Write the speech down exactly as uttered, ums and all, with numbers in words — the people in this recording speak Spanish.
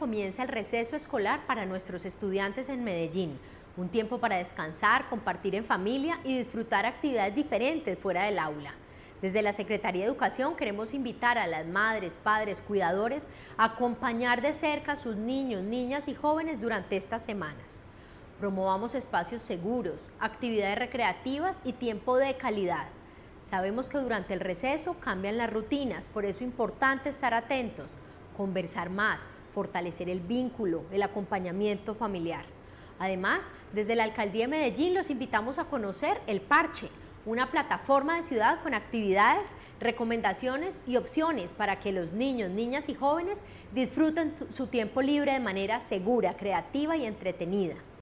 comienza el receso escolar para nuestros estudiantes en Medellín. Un tiempo para descansar, compartir en familia y disfrutar actividades diferentes fuera del aula. Desde la Secretaría de Educación queremos invitar a las madres, padres, cuidadores a acompañar de cerca a sus niños, niñas y jóvenes durante estas semanas. Promovamos espacios seguros, actividades recreativas y tiempo de calidad. Sabemos que durante el receso cambian las rutinas, por eso es importante estar atentos, conversar más, fortalecer el vínculo, el acompañamiento familiar. Además, desde la Alcaldía de Medellín los invitamos a conocer El Parche, una plataforma de ciudad con actividades, recomendaciones y opciones para que los niños, niñas y jóvenes disfruten su tiempo libre de manera segura, creativa y entretenida.